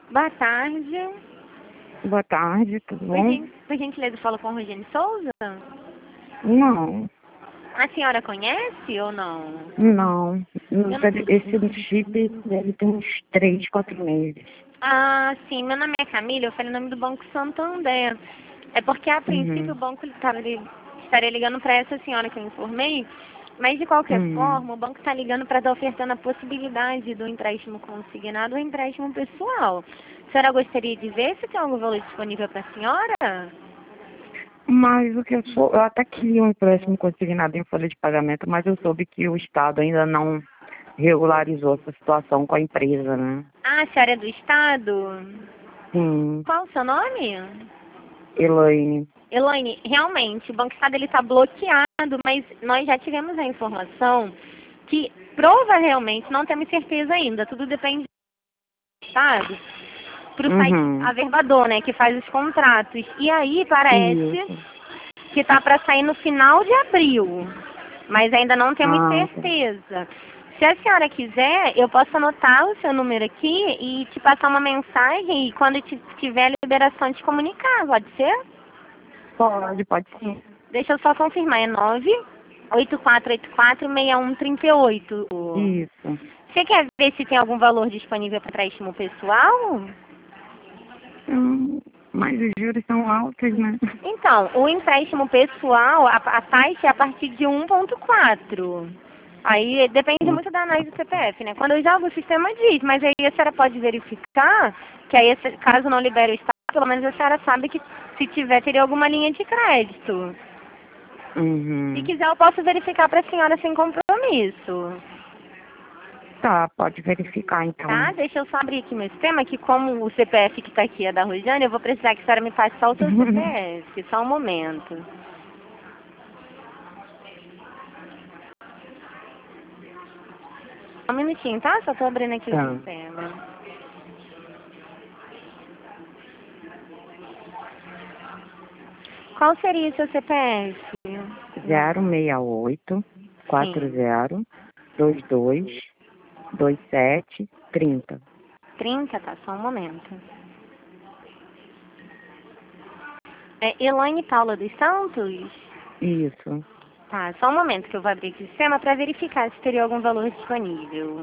Boa tarde. Boa tarde, tudo bom? Por gentileza, falo com Rogênio Souza? Não, A senhora conhece ou não? não. Eu Esse chip deve ter uns 3, 4 meses. Ah, sim, meu nome é Camila, eu falei o nome do Banco Santander. É porque, a princípio, o Uhum. banco estaria ligando para essa senhora que eu informei, mas, de qualquer Uhum. forma, o banco está ligando para estar ofertando a possibilidade do empréstimo consignado ou empréstimo pessoal. A senhora gostaria de ver se tem algum valor disponível para a senhora? Mas o que eu até queria um empréstimo consignado em folha de pagamento, mas eu soube que o Estado ainda não regularizou essa situação com a empresa, né? Ah, a senhora é do Estado? Sim, Qual o seu nome? Elaine. Elaine, realmente, o Banco Estado está bloqueado, mas nós já tivemos a informação que provavelmente, não temos certeza ainda, tudo depende do Estado, para o site Uhum. averbador, né, que faz os contratos. E aí parece Isso. que está para sair no final de abril, mas ainda não temos Ah, tá. certeza. Se a senhora quiser, eu posso anotar o seu número aqui e te passar uma mensagem e quando tiver a liberação te comunicar, pode ser? Pode sim. Deixa eu só confirmar, é 984846138. Isso. Você quer ver se tem algum valor disponível para empréstimo pessoal? Hum, mas os juros são altos, né? Então, o empréstimo pessoal, a taxa é a partir de 1,4. Aí depende muito da análise do CPF, né? Quando eu jogo o sistema diz, mas aí a senhora pode verificar que aí, caso não libere o Estado, pelo menos a senhora sabe que se tiver, teria alguma linha de crédito. Se Uhum. quiser, eu posso verificar para a senhora sem compromisso. Tá, pode verificar então. Tá? Deixa eu só abrir aqui meu sistema, que como o CPF que está aqui é da Rojane, eu vou precisar que a senhora me passe só o seu CPF. Só um momento. Um minutinho, tá? Só tô abrindo aqui o Tá. sistema. Qual seria o seu CPF? 068 Sim. 40 22 27 30. 30, tá? Só um momento. É Elaine Paula dos Santos? Isso. Tá, só um momento que eu vou abrir aqui o sistema para verificar se teria algum valor disponível.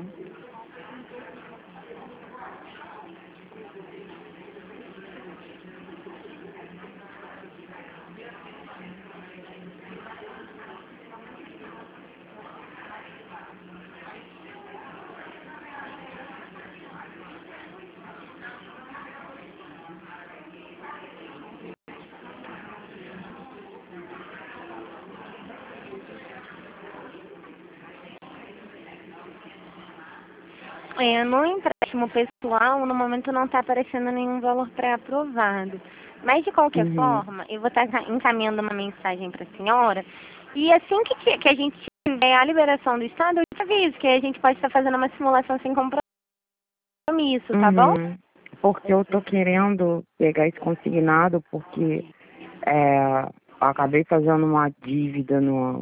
No empréstimo pessoal, no momento não está aparecendo nenhum valor pré-aprovado. Mas, de qualquer Uhum. forma, eu vou estar encaminhando uma mensagem para a senhora. E assim que a gente tiver a liberação do Estado, eu te aviso que a gente pode estar fazendo uma simulação sem compromisso, tá bom? Uhum. Porque eu tô querendo pegar esse consignado porque eu acabei fazendo uma dívida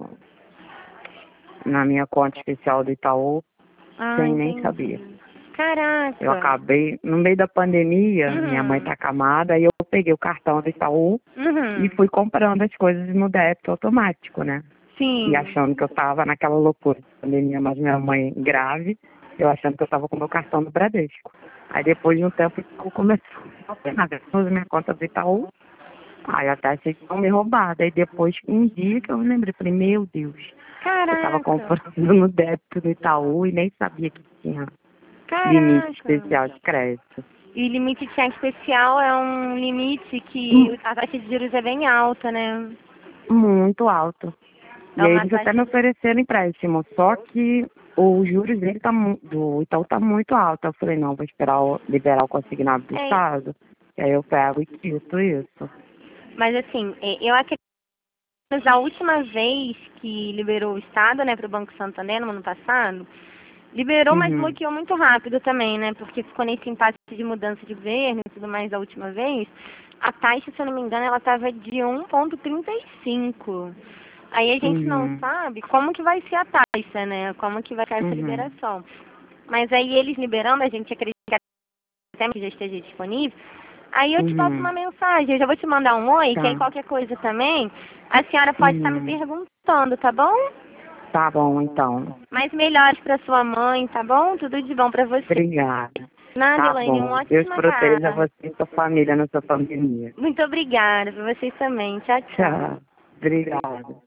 na minha conta especial do Itaú Ah, sem nem saber. entendi. Eu Caraca. acabei, no meio da pandemia, minha mãe tá Uhum. acamada, e eu peguei o cartão do Itaú e Uhum. fui comprando as coisas no débito automático, né? E Sim. achando que eu tava naquela loucura de pandemia, mas minha mãe grave, eu achando que eu tava com meu cartão do Bradesco. Aí depois de um tempo eu comecei a ter nada, uso minha conta do Itaú, aí eu até achei que iam me roubar. Daí depois, um dia que eu me lembrei, falei, meu Deus, eu tava Caraca. comprando no débito do Itaú e nem sabia que tinha limite Caraca. especial de crédito. E limite de cheque especial é um limite que Hum, a taxa de juros é bem alta, né? Muito alto. E É aí uma eles até me taxa. ofereceram empréstimo, só que os juros dele do Itaú tá muito alto. Eu falei, não, vou esperar liberar o consignado do É, Estado, e aí eu pego e quito isso. mas assim, eu acredito que a última vez que liberou o Estado, né, para o Banco Santander no ano passado, liberou, mas Uhum. bloqueou muito rápido também, né? Porque ficou nesse impasse de mudança de governo e tudo mais da última vez. A taxa, se eu não me engano, ela estava de 1,35. Aí a gente não Uhum. sabe como que vai ser a taxa, né? Como que vai ser essa Uhum. liberação. Mas aí eles liberando, a gente acredita que já esteja disponível, aí eu te passo Uhum. uma mensagem, eu já vou te mandar um oi, que aí Tá. qualquer coisa também, a senhora pode estar me perguntando, tá bom? Tá bom, então. Mas melhores para sua mãe, tá bom? Tudo de bom para você. Obrigada. Nada, Tá Elaine, bom. uma Deus ótima proteja tarde. você e sua família nessa pandemia. Muito obrigada, para vocês também. Tchau, tchau. Tchau. Obrigada.